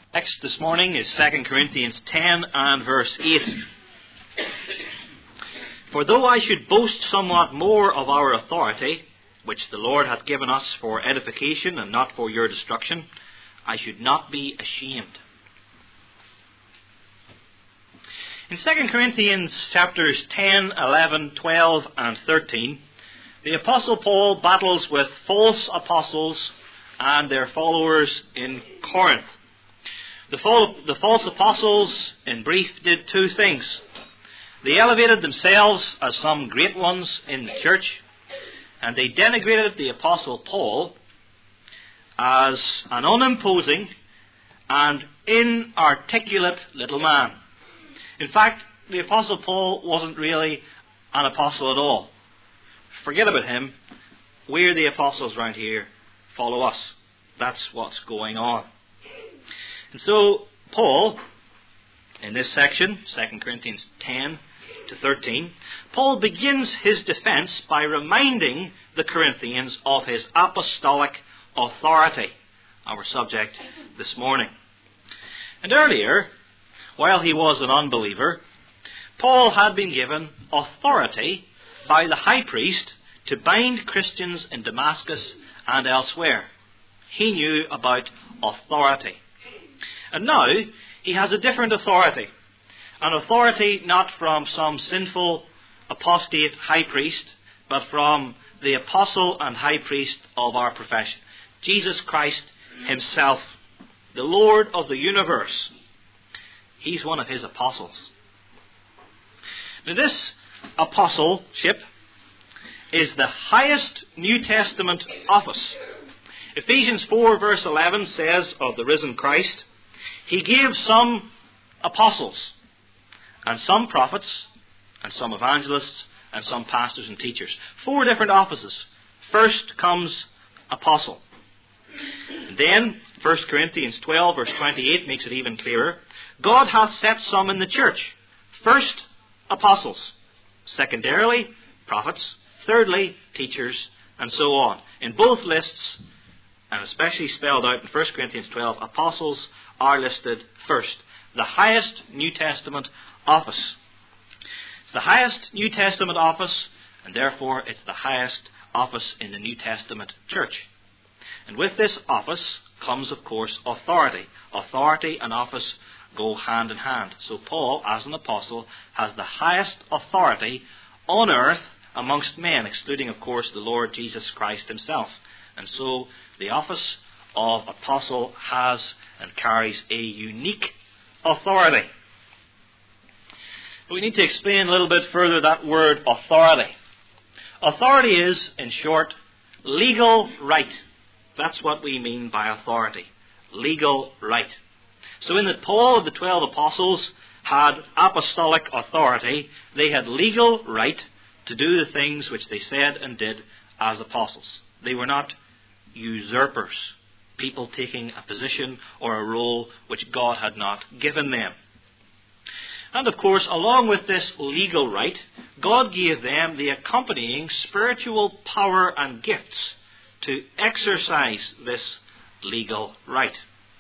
Text this morning is 2 Corinthians 10 and verse 8. For though I should boast somewhat more of our authority, which the Lord hath given us for edification and not for your destruction, I should not be ashamed. In 2 Corinthians chapters 10, 11, 12 and 13, the Apostle Paul battles with false apostles and their followers in Corinth. The false apostles, in brief, did two things. They elevated themselves as some great ones in the church, and they denigrated the Apostle Paul as an unimposing and inarticulate little man. In fact, the Apostle Paul wasn't really an apostle at all. Forget about him. We're the apostles round here. Follow us. That's what's going on. And so, Paul, in this section, 2 Corinthians 10 to 13, Paul begins his defense by reminding the Corinthians of his apostolic authority, our subject this morning. And earlier, while he was an unbeliever, Paul had been given authority by the high priest to bind Christians in Damascus and elsewhere. He knew about authority. And now he has a different authority. An authority not from some sinful apostate high priest, but from the apostle and high priest of our profession, Jesus Christ himself, the Lord of the universe. He's one of his apostles. Now this apostleship is the highest New Testament office. Ephesians 4 verse 11 says of the risen Christ, He gave some apostles, and some prophets, and some evangelists, and some pastors and teachers. 4 different offices. First comes apostle. And then 1 Corinthians 12 verse 28 makes it even clearer. God hath set some in the church. First, apostles. Secondarily, prophets. Thirdly, teachers, and so on. In both lists, and especially spelled out in 1 Corinthians 12, apostles are listed first. The highest New Testament office. It's the highest New Testament office, and therefore it's the highest office in the New Testament church. And with this office comes, of course, authority. Authority and office go hand in hand. So Paul, as an apostle, has the highest authority on earth amongst men, excluding, of course, the Lord Jesus Christ himself. And so the office of apostle has and carries a unique authority. But we need to explain a little bit further that word authority. Authority is, in short, legal right. That's what we mean by authority. Legal right. So in that Paul of the 12 apostles had apostolic authority, they had legal right to do the things which they said and did as apostles. They were not usurpers, people taking a position or a role which God had not given them. And of course, along with this legal right, God gave them the accompanying spiritual power and gifts to exercise this legal right.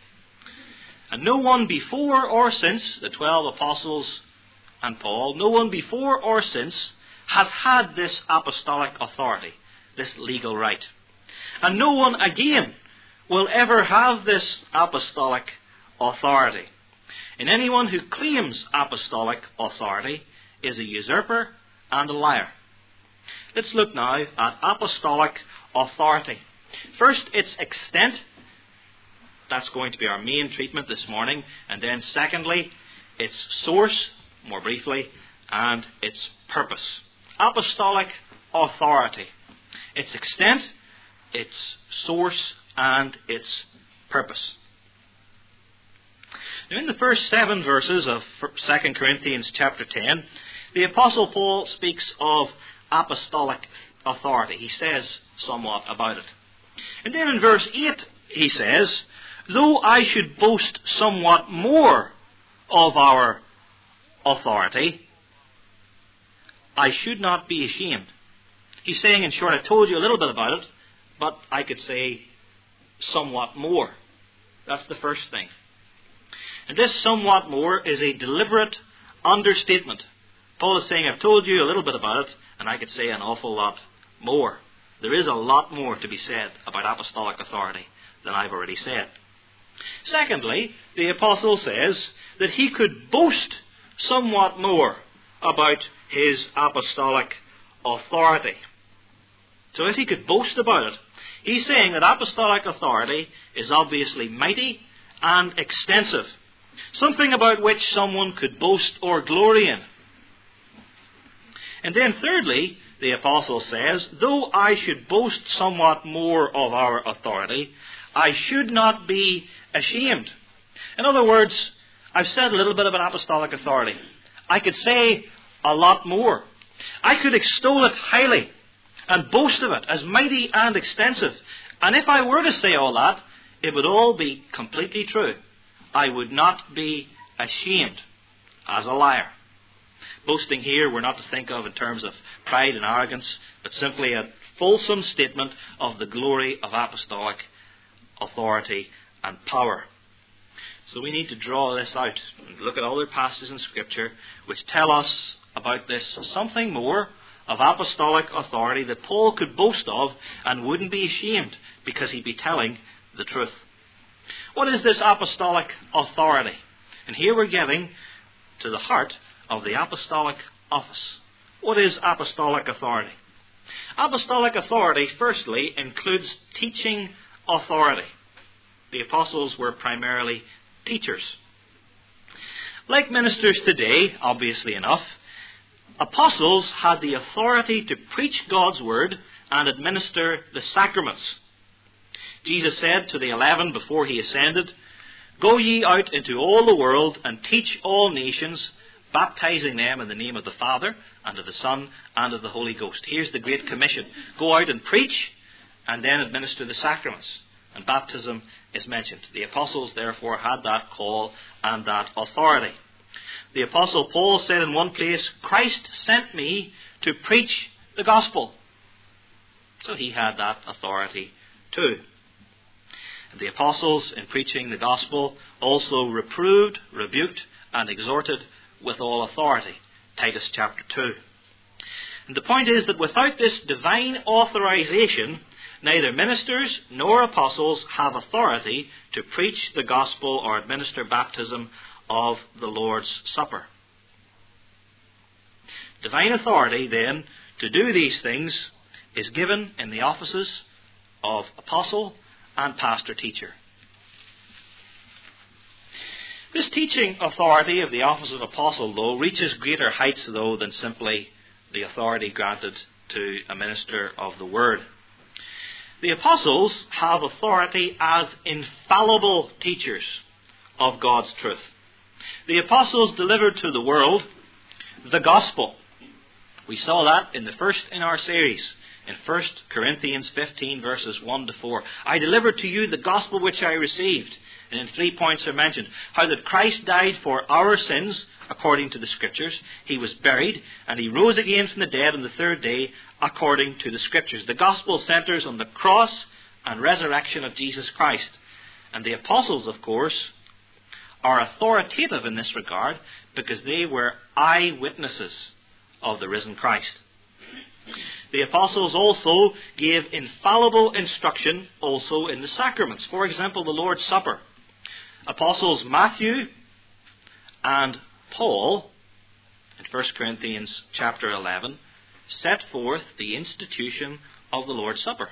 And no one before or since the 12 apostles and Paul, no one before or since has had this apostolic authority, this legal right. And no one again will ever have this apostolic authority. And anyone who claims apostolic authority is a usurper and a liar. Let's look now at apostolic authority. First, its extent. That's going to be our main treatment this morning. And then secondly, its source, more briefly, and its purpose. Apostolic authority. Its extent, its source, and its purpose. Now, in the first 7 verses of 2 Corinthians chapter 10, the Apostle Paul speaks of apostolic authority. He says somewhat about it. And then in verse 8 he says, though I should boast somewhat more of our authority, I should not be ashamed. He's saying, in short, I told you a little bit about it, but I could say somewhat more. That's the first thing. And this somewhat more is a deliberate understatement. Paul is saying, I've told you a little bit about it, and I could say an awful lot more. There is a lot more to be said about apostolic authority than I've already said. Secondly, the apostle says that he could boast somewhat more about his apostolic authority. So if he could boast about it, he's saying that apostolic authority is obviously mighty and extensive, something about which someone could boast or glory in. And then thirdly, the apostle says, though I should boast somewhat more of our authority, I should not be ashamed. In other words, I've said a little bit about apostolic authority. I could say a lot more. I could extol it highly and boast of it as mighty and extensive. And if I were to say all that, it would all be completely true. I would not be ashamed as a liar. Boasting here we're not to think of in terms of pride and arrogance, but simply a fulsome statement of the glory of apostolic authority and power. So we need to draw this out and look at other passages in Scripture which tell us about this something more of apostolic authority that Paul could boast of and wouldn't be ashamed because he'd be telling the truth. What is this apostolic authority? And here we're getting to the heart of the apostolic office. What is apostolic authority? Apostolic authority, firstly, includes teaching authority. The apostles were primarily teachers. Like ministers today, obviously enough, apostles had the authority to preach God's word and administer the sacraments. Jesus said to the 11 before he ascended, "Go ye out into all the world and teach all nations, baptizing them in the name of the Father, and of the Son, and of the Holy Ghost." Here's the Great Commission. Go out and preach, and then administer the sacraments. And baptism is mentioned. The apostles, therefore, had that call and that authority. The apostle Paul said in one place, "Christ sent me to preach the gospel." So he had that authority too. And the apostles, in preaching the gospel, also reproved, rebuked, and exhorted with all authority. Titus chapter 2. And the point is that without this divine authorization, neither ministers nor apostles have authority to preach the gospel or administer baptism of the Lord's Supper. Divine authority, then, to do these things is given in the offices of apostle and pastor-teacher. This teaching authority of the office of apostle, though, reaches greater heights, though, than simply the authority granted to a minister of the word. The apostles have authority as infallible teachers of God's truth. The apostles delivered to the world the gospel. We saw that in the first in our series, in 1 Corinthians 15, verses 1 to 4. "I delivered to you the gospel which I received." And in 3 points are mentioned. How that Christ died for our sins, according to the Scriptures. He was buried, and he rose again from the dead on the third day, according to the Scriptures. The gospel centers on the cross and resurrection of Jesus Christ. And the apostles, of course, are authoritative in this regard because they were eyewitnesses of the risen Christ. The apostles also gave infallible instruction also in the sacraments. For example, the Lord's Supper. Apostles Matthew and Paul, in 1 Corinthians chapter 11, set forth the institution of the Lord's Supper.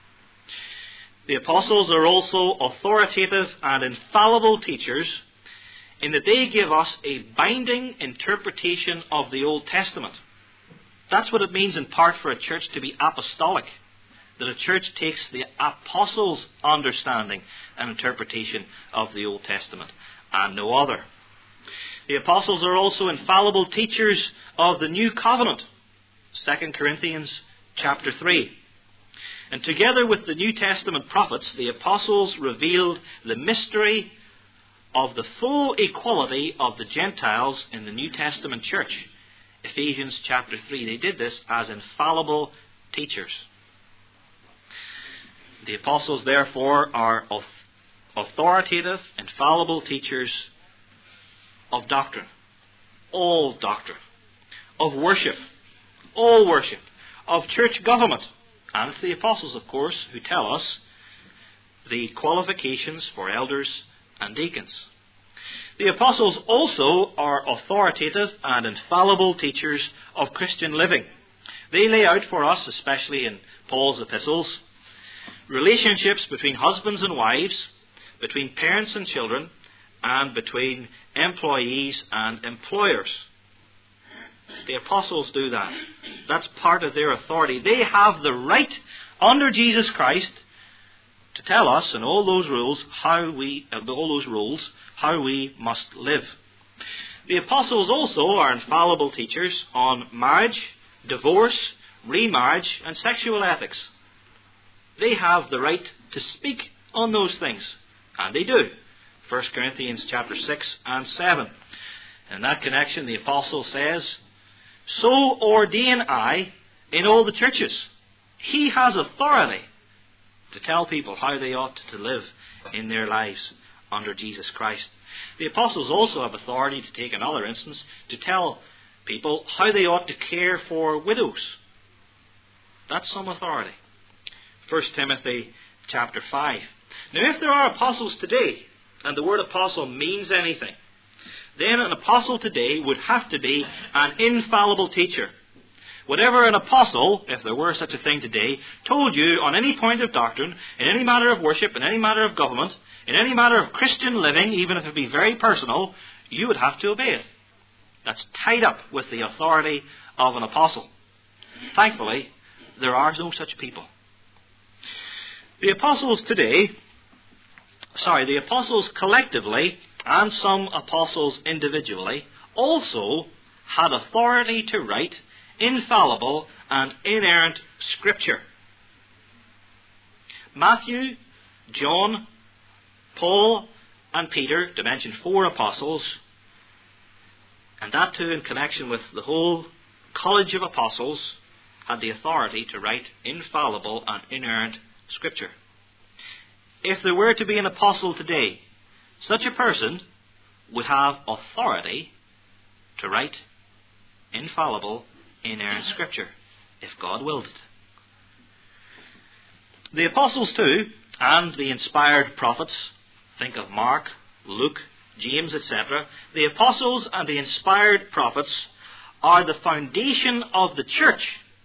The apostles are also authoritative and infallible teachers in that they give us a binding interpretation of the Old Testament. That's what it means in part for a church to be apostolic, that a church takes the apostles' understanding and interpretation of the Old Testament and no other. The apostles are also infallible teachers of the New Covenant, 2 Corinthians chapter 3. And together with the New Testament prophets, the apostles revealed the mystery of the full equality of the Gentiles in the New Testament church. Ephesians chapter 3. They did this as infallible teachers. The apostles, therefore, are authoritative, infallible teachers of doctrine, all doctrine, of worship, all worship, of church government. And it's the apostles, of course, who tell us the qualifications for elders and deacons. The apostles also are authoritative and infallible teachers of Christian living. They lay out for us, especially in Paul's epistles, relationships between husbands and wives, between parents and children, and between employees and employers. The apostles do that. That's part of their authority. They have the right, under Jesus Christ, to tell us in all those rules how we must live. The apostles also are infallible teachers on marriage, divorce, remarriage, and sexual ethics. They have the right to speak on those things, and they do. 1 Corinthians chapter 6 and 7. In that connection, the apostle says, "So ordain I in all the churches." He has authority to tell people how they ought to live in their lives under Jesus Christ. The apostles also have authority to take another instance to tell people how they ought to care for widows. That's some authority. 1 Timothy chapter 5. Now, if there are apostles today, and the word apostle means anything, then an apostle today would have to be an infallible teacher. Whatever an apostle, if there were such a thing today, told you on any point of doctrine, in any matter of worship, in any matter of government, in any matter of Christian living, even if it be very personal, you would have to obey it. That's tied up with the authority of an apostle. Thankfully, there are no such people. The apostles collectively, and some apostles individually, also had authority to write infallible and inerrant Scripture. Matthew, John, Paul, and Peter, to mention 4 apostles, and that too in connection with the whole college of apostles, had the authority to write infallible and inerrant Scripture. If there were to be an apostle today, such a person would have authority to write infallible, inerrant Scripture, if God willed it. The apostles too, and the inspired prophets, think of Mark, Luke, James, etc. The apostles and the inspired prophets are the foundation of the church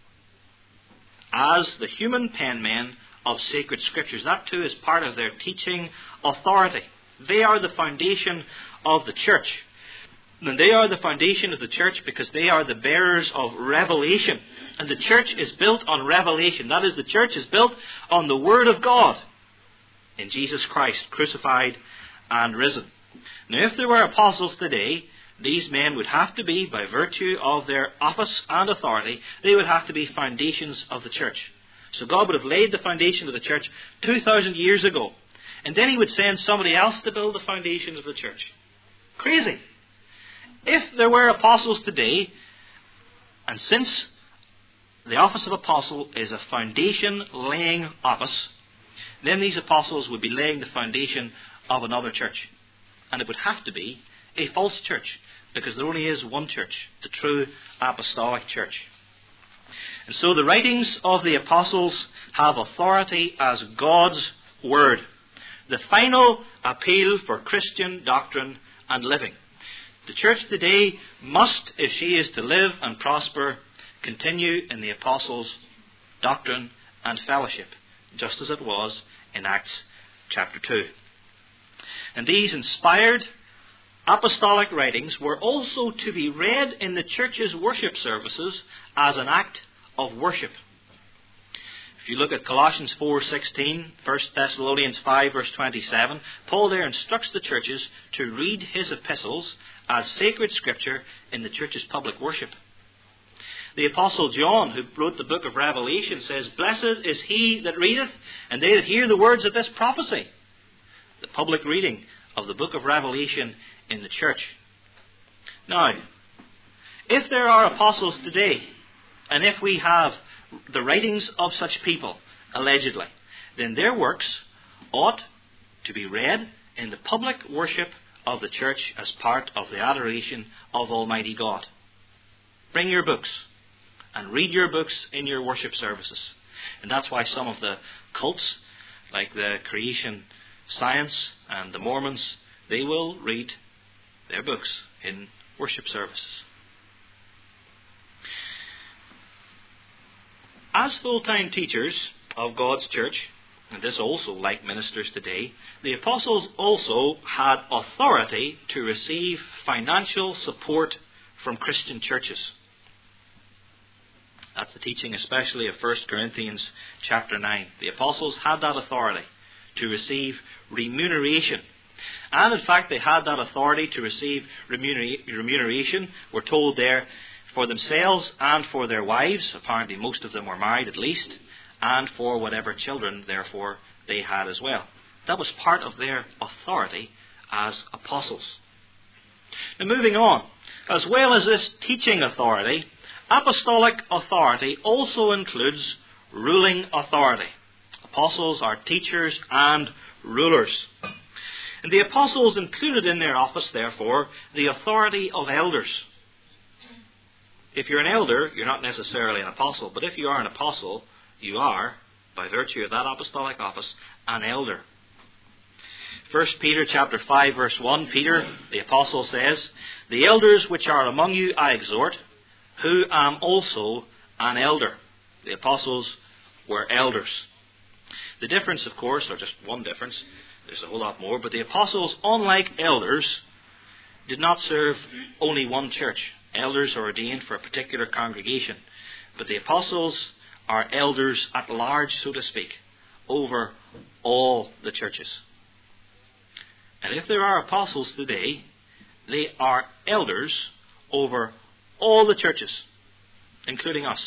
as the human penmen of sacred Scriptures. That too is part of their teaching authority. They are the foundation of the church. And they are the foundation of the church because they are the bearers of revelation. And the church is built on revelation. That is, the church is built on the Word of God in Jesus Christ, crucified and risen. Now, if there were apostles today, these men would have to be, by virtue of their office and authority, they would have to be foundations of the church. So God would have laid the foundation of the church 2,000 years ago. And then He would send somebody else to build the foundations of the church. Crazy. If there were apostles today, and since the office of apostle is a foundation-laying office, then these apostles would be laying the foundation of another church. And it would have to be a false church, because there only is one church, the true apostolic church. And so the writings of the apostles have authority as God's Word, the final appeal for Christian doctrine and living. The church today must, if she is to live and prosper, continue in the apostles' doctrine and fellowship, just as it was in Acts chapter 2. And these inspired apostolic writings were also to be read in the church's worship services as an act of worship. If you look at Colossians 4:16, 1 Thessalonians 5 verse 27, Paul there instructs the churches to read his epistles as sacred Scripture in the church's public worship. The Apostle John, who wrote the book of Revelation, says, "Blessed is he that readeth, and they that hear the words of this prophecy." The public reading of the book of Revelation in the church. Now, if there are apostles today, and if we have the writings of such people, allegedly, then their works ought to be read in the public worship of the church as part of the adoration of Almighty God. Bring your books and read your books in your worship services. And that's why some of the cults, like the creation science and the Mormons, they will read their books in worship services. As full-time teachers of God's church, and this also like ministers today, the apostles also had authority to receive financial support from Christian churches. That's the teaching especially of 1 Corinthians chapter 9. The apostles had that authority to receive remuneration. And in fact, they had that authority to receive remuneration, we're told there, for themselves and for their wives. Apparently most of them were married at least. And for whatever children, therefore, they had as well. That was part of their authority as apostles. Now moving on, as well as this teaching authority, apostolic authority also includes ruling authority. Apostles are teachers and rulers. And the apostles included in their office, therefore, the authority of elders. If you're an elder, you're not necessarily an apostle, but if you are an apostle, you are, by virtue of that apostolic office, an elder. 1 Peter chapter 5 verse 1, Peter, the apostle, says, "The elders which are among you I exhort, who am also an elder." The apostles were elders. The difference, of course, or just one difference, there's a whole lot more, but the apostles, unlike elders, did not serve only one church. Elders are ordained for a particular congregation, but the apostles are elders at large, so to speak, over all the churches. And if there are apostles today, they are elders over all the churches, including us.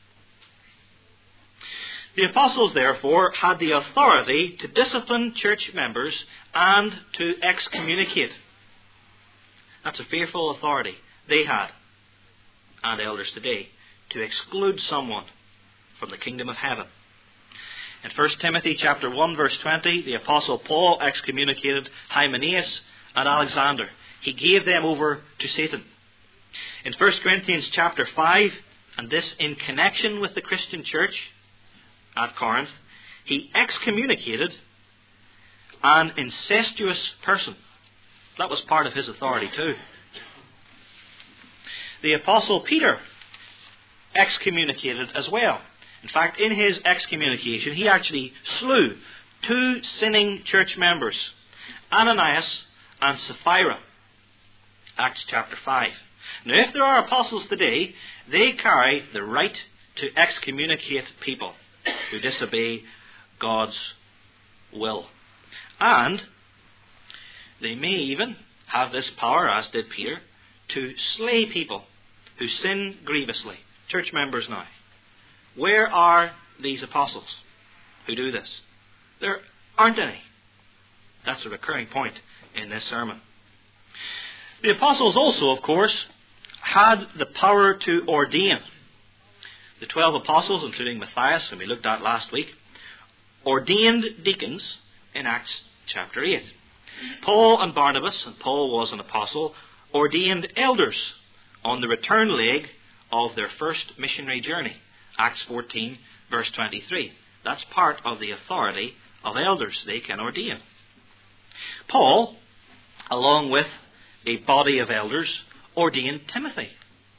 The apostles, therefore, had the authority to discipline church members and to excommunicate. That's a fearful authority they had, and elders today, to exclude someone from the kingdom of heaven. In 1 Timothy chapter 1 verse 20, the apostle Paul excommunicated Hymenaeus and Alexander. He gave them over to Satan. In 1 Corinthians chapter 5, and this in connection with the Christian church at Corinth, he excommunicated an incestuous person. That was part of his authority too. The apostle Peter excommunicated as well. In fact, in his excommunication, he actually slew 2 sinning church members, Ananias and Sapphira. Acts chapter 5. Now, if there are apostles today, they carry the right to excommunicate people who disobey God's will. And they may even have this power, as did Peter, to slay people who sin grievously. Church members now. Where are these apostles who do this? There aren't any. That's a recurring point in this sermon. The apostles also, of course, had the power to ordain. The 12 apostles, including Matthias, whom we looked at last week, ordained deacons in Acts chapter 8. Paul and Barnabas, and Paul was an apostle, ordained elders on the return leg of their first missionary journey. Acts 14, verse 23. That's part of the authority of elders. They can ordain. Paul, along with a body of elders, ordained Timothy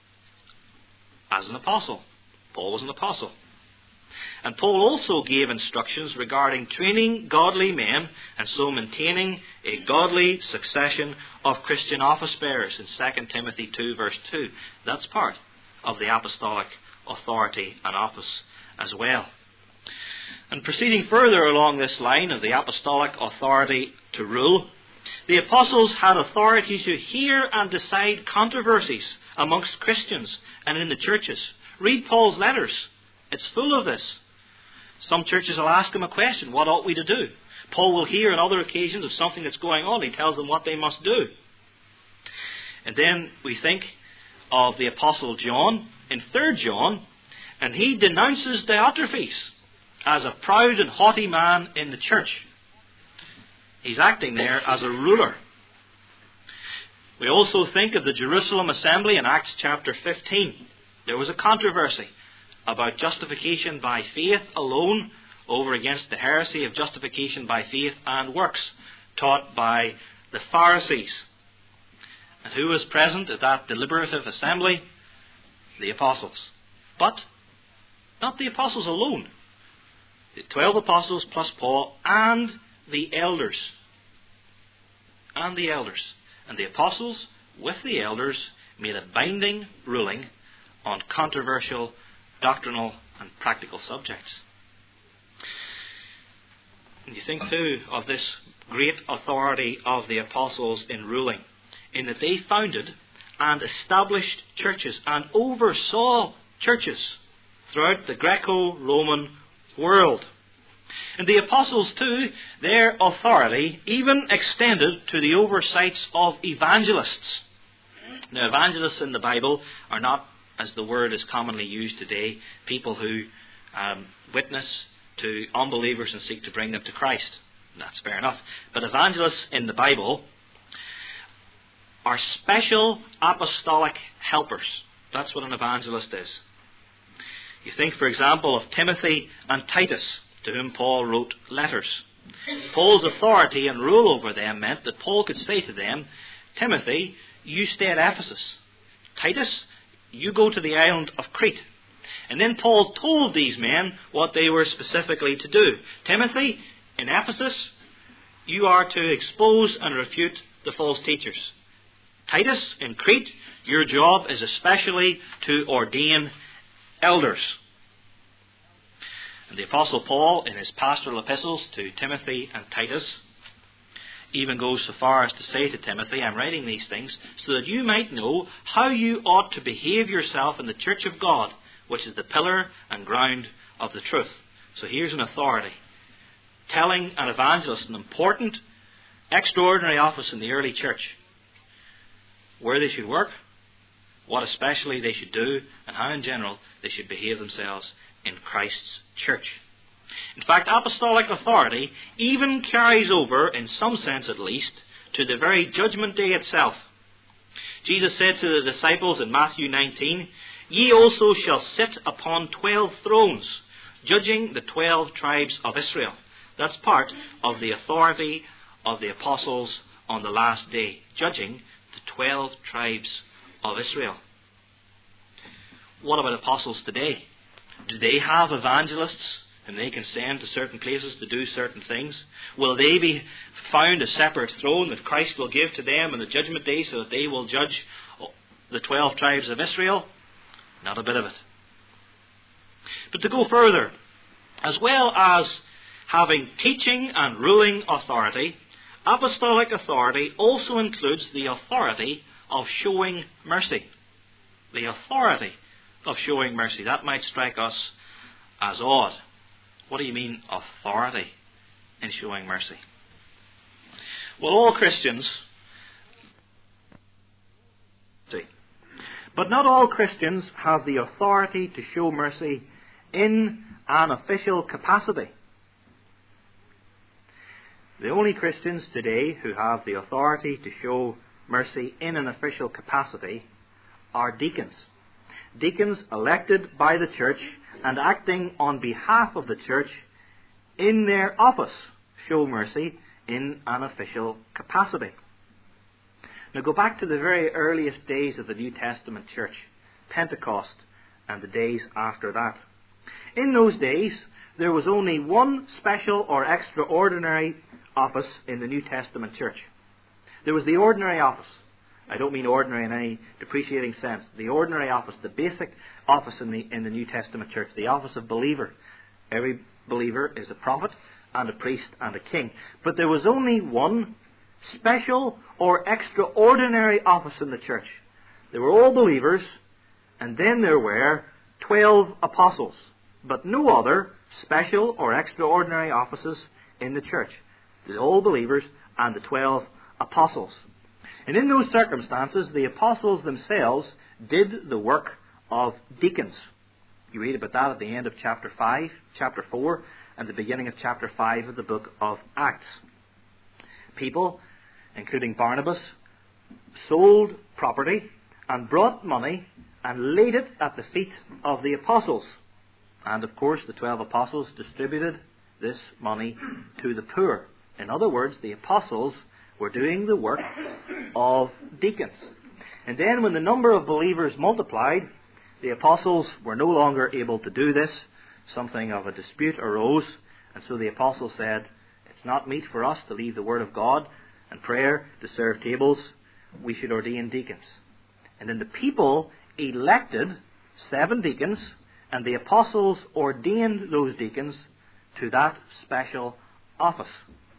as an apostle. Paul was an apostle. And Paul also gave instructions regarding training godly men and so maintaining a godly succession of Christian office bearers in 2 Timothy 2 verse 2. That's part of the apostolic authority and office as well. And proceeding further along this line of the apostolic authority to rule, the apostles had authority to hear and decide controversies amongst Christians and in the churches. Read Paul's letters. It's full of this. Some churches will ask him a question, what ought we to do? Paul will hear on other occasions of something that's going on. He tells them what they must do. And then we think of the Apostle John in 3 John, and he denounces Diotrephes as a proud and haughty man in the church. He's acting there as a ruler. We also think of the Jerusalem assembly in Acts chapter 15. There was a controversy about justification by faith alone over against the heresy of justification by faith and works taught by the Pharisees. And who was present at that deliberative assembly? The apostles. But not the apostles alone. The 12 apostles plus Paul and the elders. And the elders. And the apostles with the elders made a binding ruling on controversial doctrinal and practical subjects. And you think too of this great authority of the apostles in ruling, in that they founded and established churches and oversaw churches throughout the Greco-Roman world. And the apostles too, their authority even extended to the oversights of evangelists. Now, evangelists in the Bible are not, as the word is commonly used today, people who witness to unbelievers and seek to bring them to Christ. That's fair enough. But evangelists in the Bible are special apostolic helpers. That's what an evangelist is. You think, for example, of Timothy and Titus, to whom Paul wrote letters. Paul's authority and rule over them meant that Paul could say to them, Timothy, you stay at Ephesus. Titus, you go to the island of Crete. And then Paul told these men what they were specifically to do. Timothy, in Ephesus, you are to expose and refute the false teachers. Titus, in Crete, your job is especially to ordain elders. And the Apostle Paul, in his pastoral epistles to Timothy and Titus, even goes so far as to say to Timothy, I'm writing these things so that you might know how you ought to behave yourself in the church of God, which is the pillar and ground of the truth. So here's an authority telling an evangelist, an important, extraordinary office in the early church, where they should work, what especially they should do, and how in general they should behave themselves in Christ's church. In fact, apostolic authority even carries over, in some sense at least, to the very judgment day itself. Jesus said to the disciples in Matthew 19, Ye also shall sit upon 12 thrones, judging the 12 tribes of Israel. That's part of the authority of the apostles on the last day, judging the 12 tribes of Israel. What about apostles today? Do they have evangelists whom they can send to certain places to do certain things? Will they be found a separate throne that Christ will give to them on the judgment day so that they will judge the 12 tribes of Israel? Not a bit of it. But to go further, as well as having teaching and ruling authority, apostolic authority also includes the authority of showing mercy. The authority of showing mercy. That might strike us as odd. What do you mean, authority in showing mercy? Well, all Christians, but not all Christians have the authority to show mercy in an official capacity. The only Christians today who have the authority to show mercy in an official capacity are deacons. Deacons elected by the church and acting on behalf of the church in their office show mercy in an official capacity. Now go back to the very earliest days of the New Testament church, Pentecost and the days after that. In those days, there was only one special or extraordinary office in the New Testament church. There was the ordinary office. I don't mean ordinary in any depreciating sense. The ordinary office, the basic office in the New Testament church, the office of believer. Every believer is a prophet and a priest and a king. But there was only one special or extraordinary office in the church. They were all believers, and then there were 12 apostles, but no other special or extraordinary offices in the church. The all believers and the 12 apostles. And in those circumstances, the apostles themselves did the work of deacons. You read about that at the end of chapter 5, chapter 4, and the beginning of chapter 5 of the book of Acts. People, including Barnabas, sold property and brought money and laid it at the feet of the apostles. And of course, the 12 apostles distributed this money to the poor. In other words, the apostles were doing the work of deacons. And then when the number of believers multiplied, the apostles were no longer able to do this. Something of a dispute arose, and so the apostles said, it's not meet for us to leave the word of God and prayer to serve tables. We should ordain deacons. And then the people elected 7 deacons, and the apostles ordained those deacons to that special office.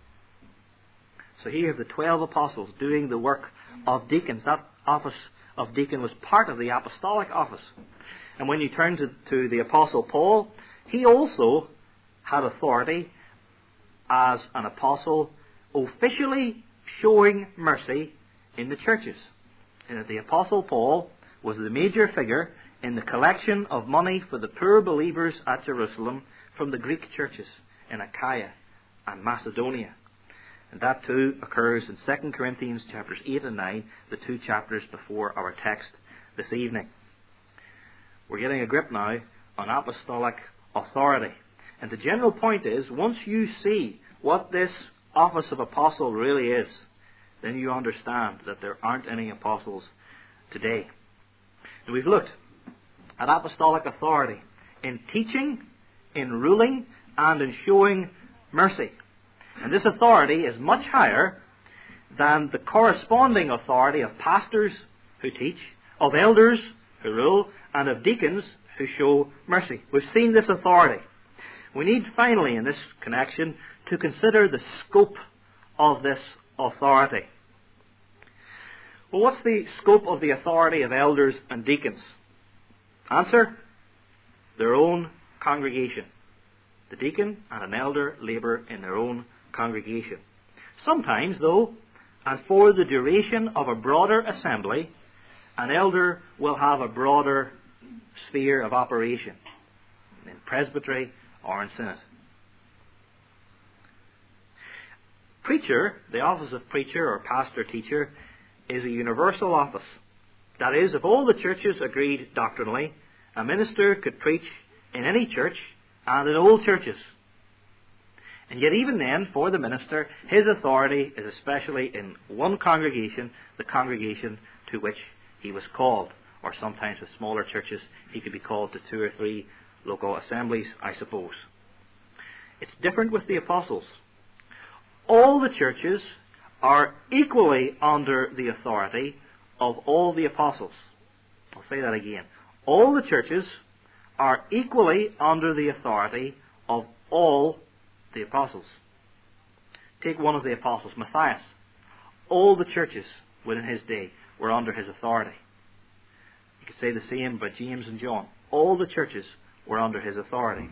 So here you have the 12 apostles doing the work of deacons. That office of deacon was part of the apostolic office. And when you turn to the Apostle Paul, he also had authority as an apostle, officially showing mercy in the churches. And the Apostle Paul was the major figure in the collection of money for the poor believers at Jerusalem from the Greek churches in Achaia and Macedonia. And that too occurs in 2 Corinthians chapters 8 and 9, the 2 chapters before our text this evening. We're getting a grip now on apostolic authority. And the general point is, once you see what this office of apostle really is, then you understand that there aren't any apostles today. And we've looked at apostolic authority in teaching, in ruling, and in showing mercy. And this authority is much higher than the corresponding authority of pastors who teach, of elders who rule, and of deacons who show mercy. We've seen this authority. We need finally in this connection to consider the scope of this authority. Well, what's the scope of the authority of elders and deacons? Answer: their own congregation. The deacon and an elder labour in their own congregation. Sometimes, though, and for the duration of a broader assembly, an elder will have a broader sphere of operation in presbytery or in synod. Preacher, the office of preacher or pastor-teacher, is a universal office. That is, if all the churches agreed doctrinally, a minister could preach in any church and in all churches. And yet even then, for the minister, his authority is especially in one congregation, the congregation to which he was called. Or sometimes with smaller churches, he could be called to 2 or 3 local assemblies, I suppose. It's different with the apostles. All the churches are equally under the authority of all the apostles. I'll say that again. All the churches are equally under the authority of all the apostles. Take one of the apostles, Matthias. All the churches within his day were under his authority. You could say the same about James and John. All the churches were under his authority.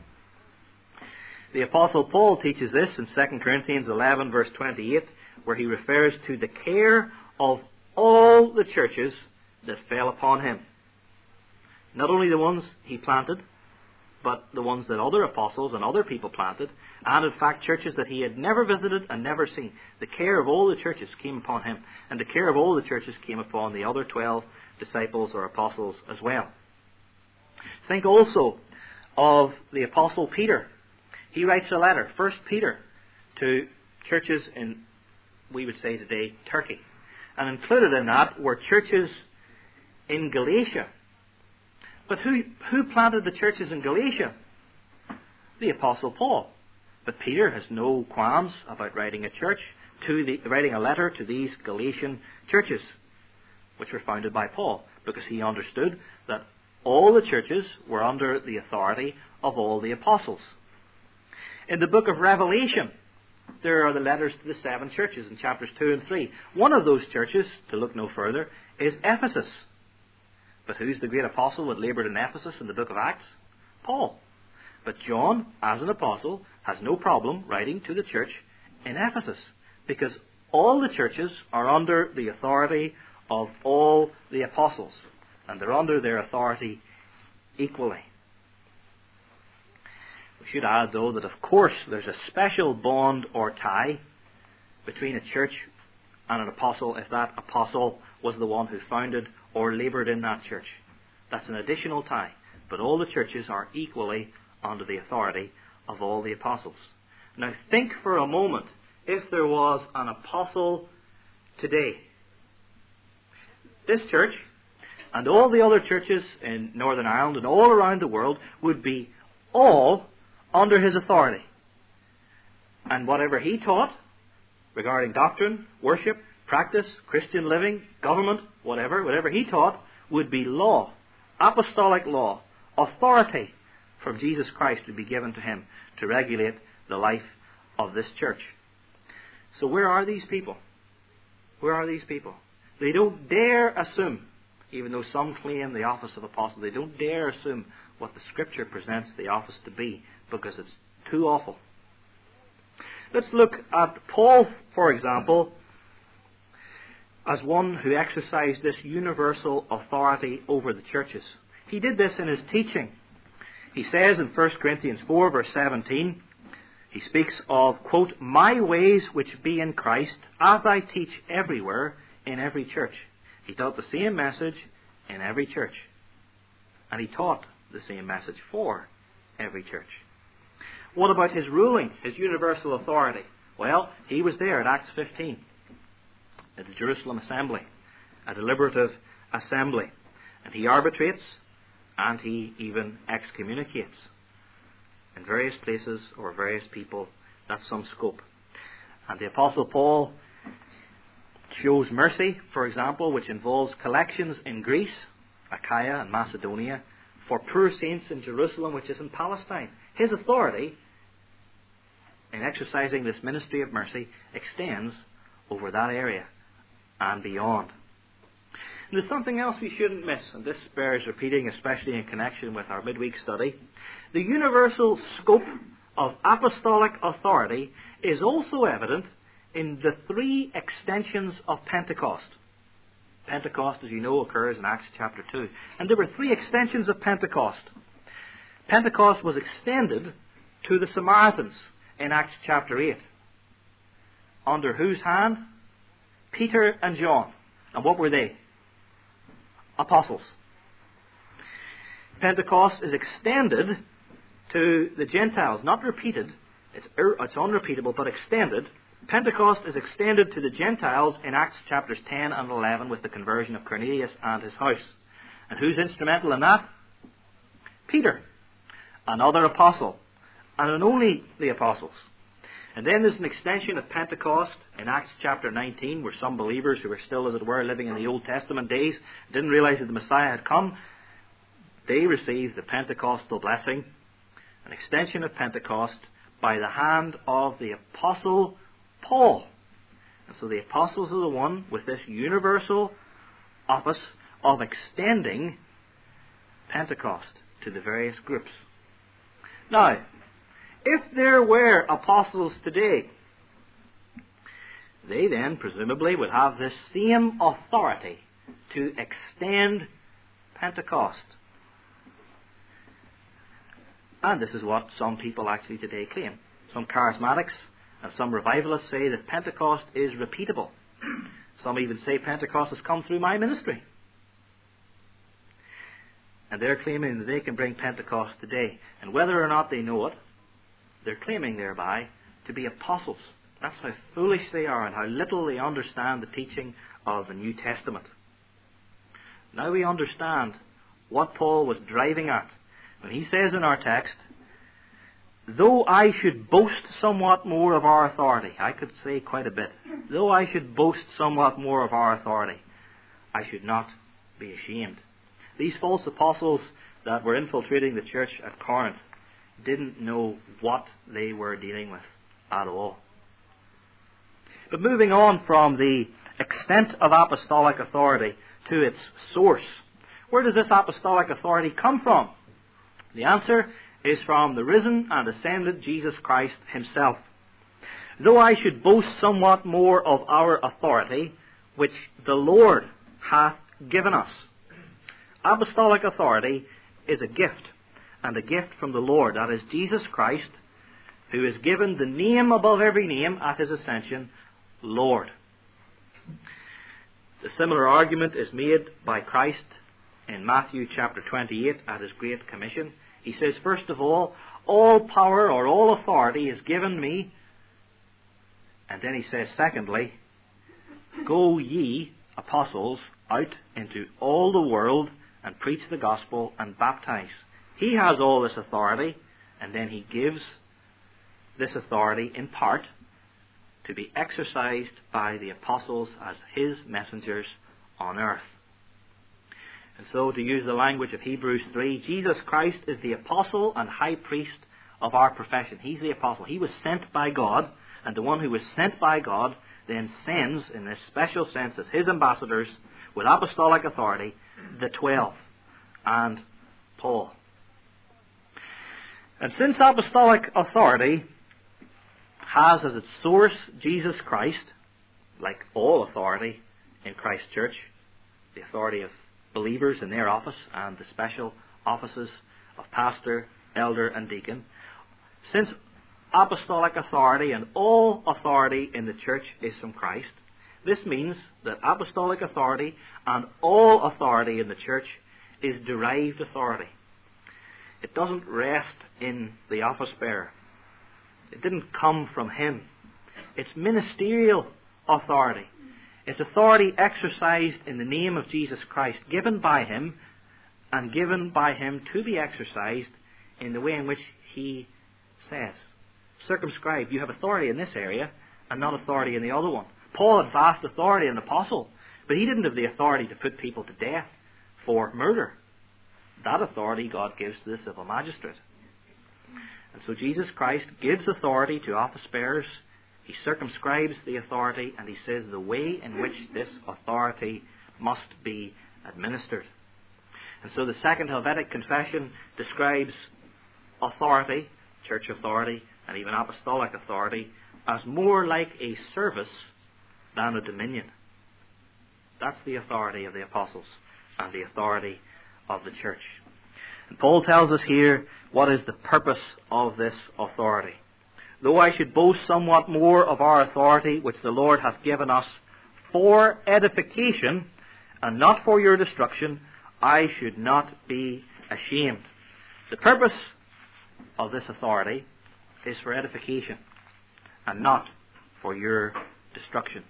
The Apostle Paul teaches this in 2 Corinthians 11 verse 28, where he refers to the care of all the churches that fell upon him. Not only the ones he planted, but the ones that other apostles and other people planted, and in fact churches that he had never visited and never seen. The care of all the churches came upon him, and the care of all the churches came upon the other 12 disciples or apostles as well. Think also of the Apostle Peter. He writes a letter, 1 Peter, to churches in, we would say today, Turkey. And included in that were churches in Galatia. But who planted the churches in Galatia? The Apostle Paul. But Peter has no qualms about writing a letter to these Galatian churches, which were founded by Paul, because he understood that all the churches were under the authority of all the apostles. In the book of Revelation, there are the letters to the 7 churches in chapters 2 and 3. One of those churches, to look no further, is Ephesus. But who's the great apostle that laboured in Ephesus in the book of Acts? Paul. But John, as an apostle, has no problem writing to the church in Ephesus, because all the churches are under the authority of all the apostles, and they're under their authority equally. We should add, though, that of course there's a special bond or tie between a church and an apostle if that apostle was the one who founded or laboured in that church. That's an additional tie. But all the churches are equally under the authority of all the apostles. Now think for a moment, if there was an apostle today, this church and all the other churches in Northern Ireland and all around the world would be all under his authority. And whatever he taught regarding doctrine, worship, practice, Christian living, government, whatever he taught would be law, apostolic law, authority from Jesus Christ would be given to him to regulate the life of this church. So where are these people? Where are these people? They don't dare assume, even though some claim the office of apostle, they don't dare assume what the Scripture presents the office to be, because it's too awful. Let's look at Paul, for example, as one who exercised this universal authority over the churches. He did this in his teaching. He says in 1 Corinthians 4, verse 17, he speaks of, quote, my ways which be in Christ, as I teach everywhere in every church. He taught the same message in every church. And he taught the same message for every church. What about his ruling, his universal authority? Well, he was there at Acts 15, at the Jerusalem assembly, a deliberative assembly. And he arbitrates, and he even excommunicates in various places or various people. That's some scope. And the Apostle Paul shows mercy, for example, which involves collections in Greece, Achaia and Macedonia, for poor saints in Jerusalem, which is in Palestine. His authority in exercising this ministry of mercy extends over that area and beyond. And there's something else we shouldn't miss, and this bears repeating, especially in connection with our midweek study. The universal scope of apostolic authority is also evident in the three extensions of Pentecost. Pentecost, as you know, occurs in Acts chapter 2. And there were three extensions of Pentecost. Pentecost was extended to the Samaritans in Acts chapter 8. Under whose hand? Peter and John. And what were they? Apostles. Pentecost is extended to the Gentiles, not repeated. It's unrepeatable, but extended. Pentecost is extended to the Gentiles in Acts chapters 10 and 11 with the conversion of Cornelius and his house. And who's instrumental in that? Peter, another apostle, and only the apostles. And then there's an extension of Pentecost in Acts chapter 19, where some believers who were still, as it were, living in the Old Testament days, didn't realize that the Messiah had come. They received the Pentecostal blessing, an extension of Pentecost by the hand of the Apostle Paul. And so the apostles are the one with this universal office of extending Pentecost to the various groups. Now, if there were apostles today, they then presumably would have this same authority to extend Pentecost. And this is what some people actually today claim. Some charismatics and some revivalists say that Pentecost is repeatable. Some even say Pentecost has come through my ministry. And they're claiming that they can bring Pentecost today. And whether or not they know it, they're claiming thereby to be apostles. That's how foolish they are and how little they understand the teaching of the New Testament. Now we understand what Paul was driving at when he says in our text, though I should boast somewhat more of our authority, I could say quite a bit, though I should boast somewhat more of our authority, I should not be ashamed. These false apostles that were infiltrating the church at Corinth didn't know what they were dealing with at all. But moving on from the extent of apostolic authority to its source, where does this apostolic authority come from? The answer is from the risen and ascended Jesus Christ himself. Though I should boast somewhat more of our authority, which the Lord hath given us. Apostolic authority is a gift, and a gift from the Lord. That is Jesus Christ, who is given the name above every name at his ascension, Lord. The similar argument is made by Christ in Matthew chapter 28 at his Great Commission. He says, first of all power or all authority is given me. And then he says, secondly, go ye, apostles, out into all the world and preach the gospel and baptize. He has all this authority, and then he gives this authority in part to be exercised by the apostles as his messengers on earth. And so, to use the language of Hebrews 3, Jesus Christ is the apostle and high priest of our profession. He's the apostle. He was sent by God, and the one who was sent by God then sends, in this special sense, as his ambassadors with apostolic authority, the 12 and Paul. And since apostolic authority has as its source Jesus Christ, like all authority in Christ's church, the authority of believers in their office and the special offices of pastor, elder and deacon, since apostolic authority and all authority in the church is from Christ, this means that apostolic authority and all authority in the church is derived authority. It doesn't rest in the office bearer. It didn't come from him. It's ministerial authority. It's authority exercised in the name of Jesus Christ, given by him, and given by him to be exercised in the way in which he says. Circumscribed. You have authority in this area and not authority in the other one. Paul had vast authority, an apostle, but he didn't have the authority to put people to death for murder. That authority God gives to the civil magistrate. And so Jesus Christ gives authority to office bearers. He circumscribes the authority, and he says the way in which this authority must be administered. And so the Second Helvetic Confession describes authority, church authority, and even apostolic authority, as more like a service than a dominion. That's the authority of the apostles and the authority of the church. And Paul tells us here what is the purpose of this authority. Though I should boast somewhat more of our authority, which the Lord hath given us for edification, and not for your destruction, I should not be ashamed. The purpose of this authority is for edification, and not for your destruction.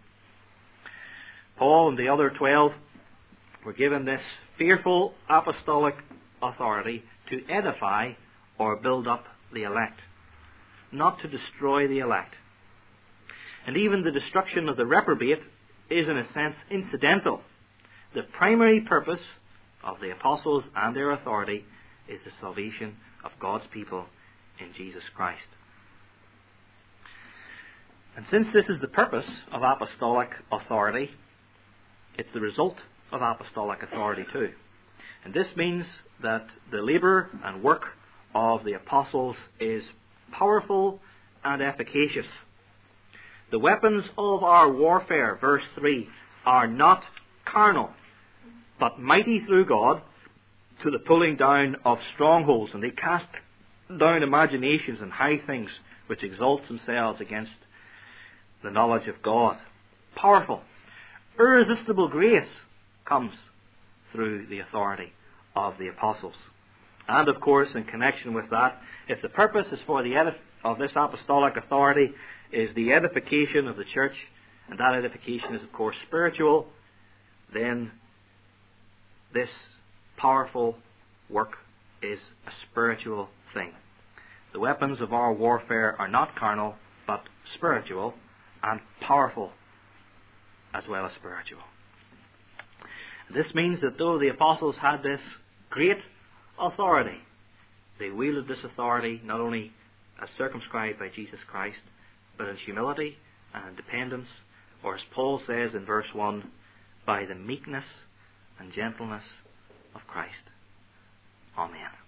Paul and the other 12 were given this fearful apostolic authority to edify or build up the elect, not to destroy the elect. And even the destruction of the reprobate is in a sense incidental. The primary purpose of the apostles and their authority is the salvation of God's people in Jesus Christ. And since this is the purpose of apostolic authority, it's the result of apostolic authority too. And this means that the labour and work of the apostles is powerful and efficacious. The weapons of our warfare, verse 3, are not carnal, but mighty through God to the pulling down of strongholds. And they cast down imaginations and high things which exalt themselves against the knowledge of God. Powerful. Irresistible grace comes through the authority of the apostles. And of course, in connection with that, if the purpose is for of this apostolic authority is the edification of the church, and that edification is of course spiritual, then this powerful work is a spiritual thing. The weapons of our warfare are not carnal, but spiritual and powerful as well as spiritual. This means that though the apostles had this great authority, they wielded this authority not only as circumscribed by Jesus Christ, but in humility and in dependence, or as Paul says in verse 1, by the meekness and gentleness of Christ. Amen.